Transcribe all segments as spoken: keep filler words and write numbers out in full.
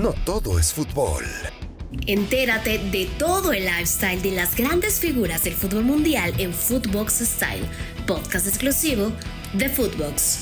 no todo es fútbol. Entérate de todo el lifestyle de las grandes figuras del fútbol mundial en Footbox Style, podcast exclusivo de Footbox.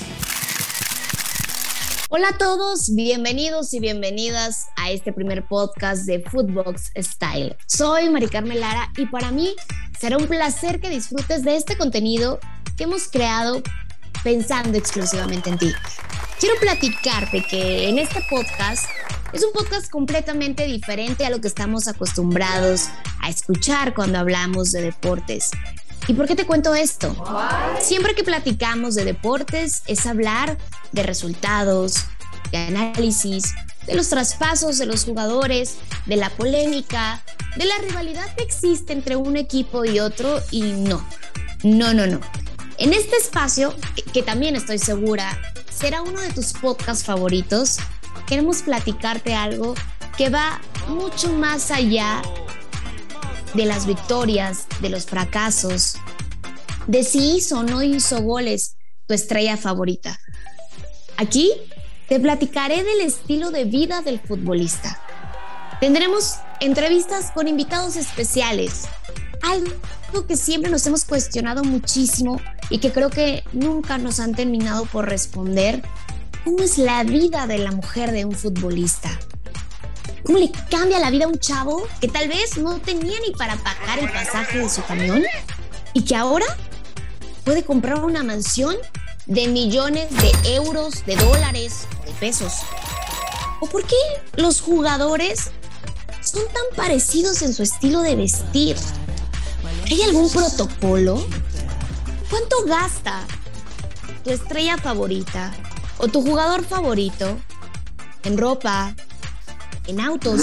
Hola a todos, bienvenidos y bienvenidas a este primer podcast de Footbox Style. Soy Mari Carmen Lara y para mí será un placer que disfrutes de este contenido que hemos creado pensando exclusivamente en ti. Quiero platicarte que en este podcast es un podcast completamente diferente a lo que estamos acostumbrados a escuchar cuando hablamos de deportes. ¿Y por qué te cuento esto? Siempre que platicamos de deportes es hablar de resultados, de análisis, de los traspasos de los jugadores, de la polémica, de la rivalidad que existe entre un equipo y otro, y no, no, no, no. En este espacio, que, que también estoy segura será uno de tus podcasts favoritos, queremos platicarte algo que va mucho más allá de las victorias, de los fracasos, de si hizo o no hizo goles tu estrella favorita. Aquí te platicaré del estilo de vida del futbolista. Tendremos entrevistas con invitados especiales, algo que siempre nos hemos cuestionado muchísimo y que creo que nunca nos han terminado por responder. ¿Cómo es la vida de la mujer de un futbolista? ¿Cómo le cambia la vida a un chavo que tal vez no tenía ni para pagar el pasaje de su camión y que ahora puede comprar una mansión de millones de euros, de dólares o de pesos? ¿O por qué los jugadores son tan parecidos en su estilo de vestir? ¿Hay algún protocolo? ¿Cuánto gasta tu estrella favorita o tu jugador favorito en ropa, en autos?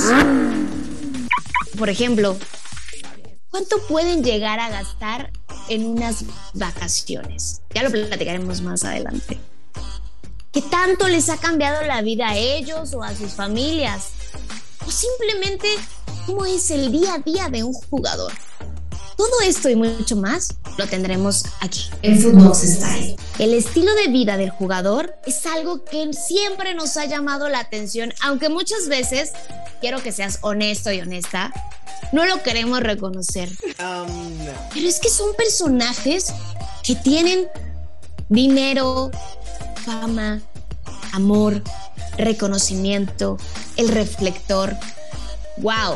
Por ejemplo, ¿cuánto pueden llegar a gastar en unas vacaciones? Ya lo platicaremos más adelante. ¿Qué tanto les ha cambiado la vida a ellos o a sus familias? O simplemente, ¿cómo es el día a día de un jugador? Todo esto y mucho más lo tendremos aquí en Footbox Style. El estilo de vida del jugador es algo que siempre nos ha llamado la atención, aunque muchas veces, quiero que seas honesto y honesta, no lo queremos reconocer. Um, no. Pero es que son personajes que tienen dinero, fama, amor, reconocimiento, el reflector. ¡Wow!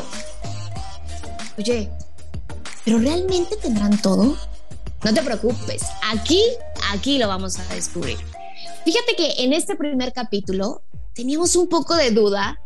Oye, ¿pero realmente tendrán todo? No te preocupes, aquí, aquí lo vamos a descubrir. Fíjate que en este primer capítulo teníamos un poco de duda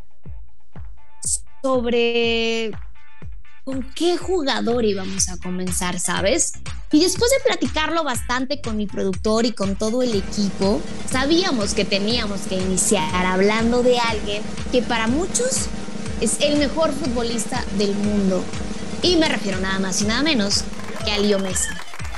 sobre con qué jugador íbamos a comenzar, ¿sabes? Y después de platicarlo bastante con mi productor y con todo el equipo, sabíamos que teníamos que iniciar hablando de alguien que para muchos es el mejor futbolista del mundo. Y me refiero nada más y nada menos que a Leo Messi.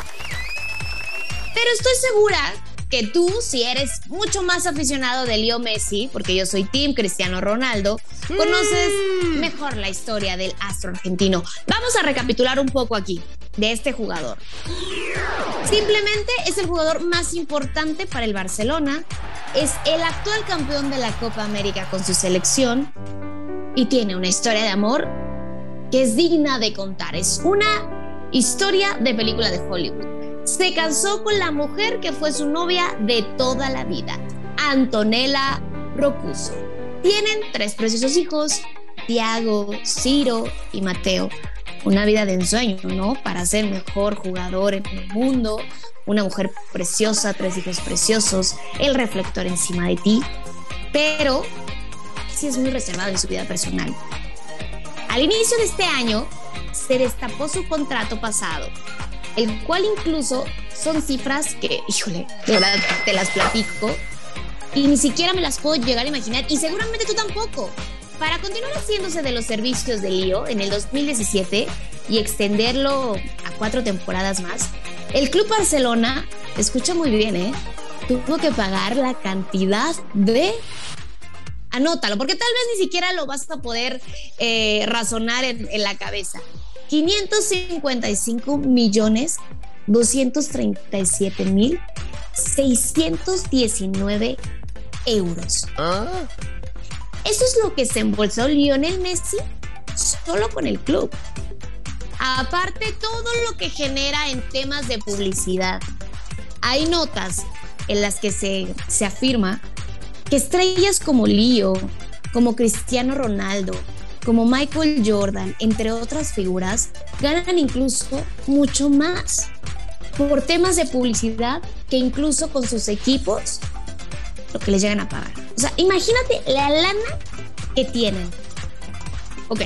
Pero estoy segura que tú, si eres mucho más aficionado de Leo Messi, porque yo soy team Cristiano Ronaldo, conoces mejor la historia del astro argentino. Vamos a recapitular un poco aquí de este jugador. Simplemente es el jugador más importante para el Barcelona, es el actual campeón de la Copa América con su selección y tiene una historia de amor que es digna de contar. Es una historia de película de Hollywood. Se casó con la mujer que fue su novia de toda la vida, Antonella Roccuzzo. Tienen tres preciosos hijos, Thiago, Ciro y Mateo. Una vida de ensueño, ¿no? Para ser el mejor jugador en el mundo, una mujer preciosa, tres hijos preciosos, el reflector encima de ti. Pero sí es muy reservado en su vida personal. Al inicio de este año se destapó su contrato pasado, el cual incluso son cifras que, híjole, de verdad te las platico y ni siquiera me las puedo llegar a imaginar, y seguramente tú tampoco. Para continuar haciéndose de los servicios de Leo en el dos mil diecisiete y extenderlo a cuatro temporadas más, el Club Barcelona, escucha muy bien, ¿eh? tuvo que pagar la cantidad de... Anótalo, porque tal vez ni siquiera lo vas a poder eh, razonar en, en la cabeza. quinientos cincuenta y cinco millones doscientos treinta y siete mil seiscientos diecinueve euros. ¿Ah? Eso es lo que se embolsó Lionel Messi solo con el club. Aparte, todo lo que genera en temas de publicidad. Hay notas en las que se, se afirma que estrellas como Leo, como Cristiano Ronaldo, como Michael Jordan, entre otras figuras, ganan incluso mucho más por temas de publicidad que incluso con sus equipos lo que les llegan a pagar. O sea, imagínate la lana que tienen. Ok.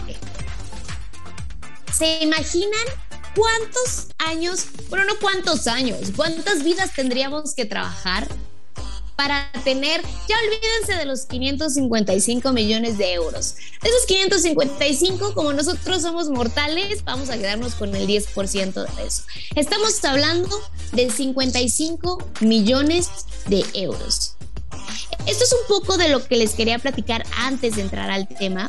¿Se imaginan cuántos años, bueno, no cuántos años, cuántas vidas tendríamos que trabajar para tener, ya olvídense de los quinientos cincuenta y cinco millones de euros? De esos quinientos cincuenta y cinco, como nosotros somos mortales, vamos a quedarnos con el diez por ciento de eso. Estamos hablando de cincuenta y cinco millones de euros. Esto es un poco de lo que les quería platicar antes de entrar al tema,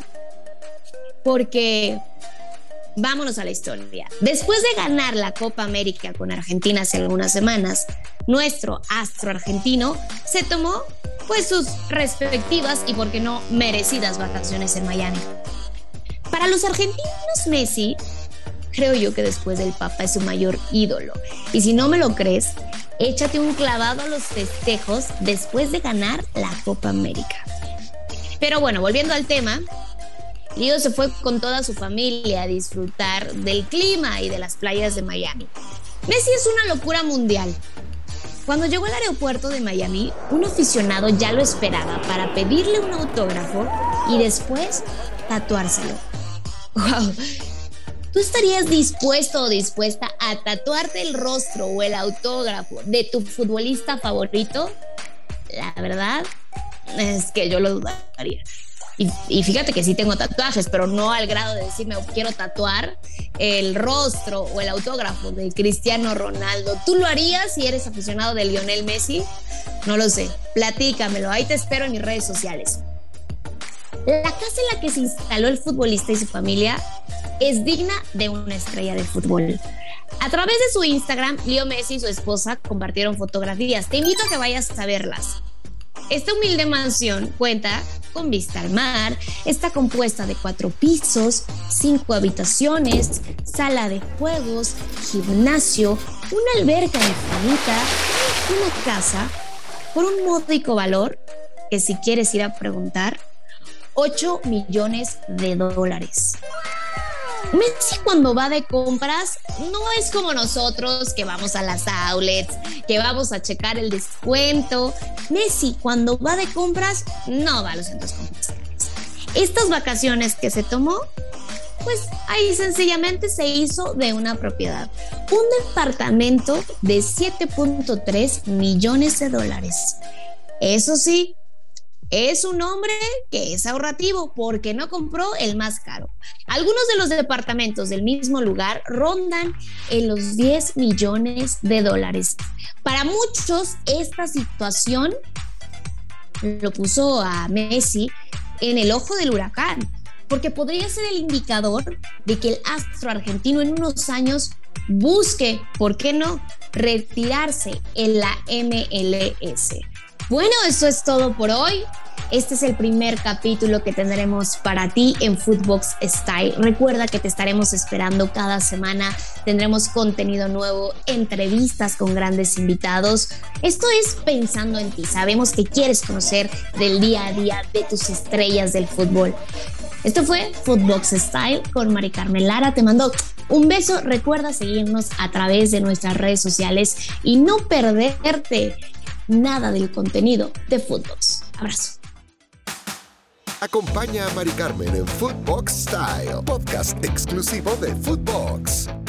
porque vámonos a la historia. Después de ganar la Copa América con Argentina hace algunas semanas, nuestro astro argentino se tomó pues sus respectivas y, por qué no, merecidas vacaciones en Miami. Para los argentinos, Messi, creo yo que después del Papa es su mayor ídolo. Y si no me lo crees, échate un clavado a los festejos después de ganar la Copa América. Pero bueno, volviendo al tema, Leo se fue con toda su familia a disfrutar del clima y de las playas de Miami. Messi es una locura mundial. Cuando llegó al aeropuerto de Miami, un aficionado ya lo esperaba para pedirle un autógrafo y después tatuárselo. ¡Wow! ¿Tú estarías dispuesto o dispuesta a tatuarte el rostro o el autógrafo de tu futbolista favorito? La verdad es que yo lo dudaría. Y, y fíjate que sí tengo tatuajes, pero no al grado de decirme quiero tatuar el rostro o el autógrafo de Cristiano Ronaldo. ¿Tú lo harías si eres aficionado de Lionel Messi? No lo sé, platícamelo, ahí te espero en mis redes sociales. La casa en la que se instaló el futbolista y su familia es digna de una estrella de fútbol. A través de su Instagram, Leo Messi y su esposa compartieron fotografías. Te invito a que vayas a verlas. Esta humilde mansión cuenta con vista al mar, está compuesta de cuatro pisos, cinco habitaciones, sala de juegos, gimnasio, una alberca infinita, una casa por un módico valor que, si quieres ir a preguntar, ocho millones de dólares. Messi, cuando va de compras, no es como nosotros que vamos a las outlets, que vamos a checar el descuento. Messi, cuando va de compras, no va a los centros comerciales. Estas vacaciones que se tomó, pues ahí sencillamente se hizo de una propiedad. Un departamento de siete punto tres millones de dólares. Eso sí, es un hombre que es ahorrativo porque no compró el más caro. Algunos de los departamentos del mismo lugar rondan en los diez millones de dólares. Para muchos, esta situación lo puso a Messi en el ojo del huracán, porque podría ser el indicador de que el astro argentino en unos años busque, ¿por qué no?, retirarse en la M L S. Bueno, eso es todo por hoy. Este es el primer capítulo que tendremos para ti en Footbox Style. Recuerda que te estaremos esperando cada semana. Tendremos contenido nuevo, entrevistas con grandes invitados. Esto es pensando en ti. Sabemos que quieres conocer del día a día de tus estrellas del fútbol. Esto fue Footbox Style con Mari Carmen Lara. Te mando un beso. Recuerda seguirnos a través de nuestras redes sociales y no perderte nada del contenido de Footbox. Abrazo. Acompaña a Mari Carmen en Footbox Style, podcast exclusivo de Footbox.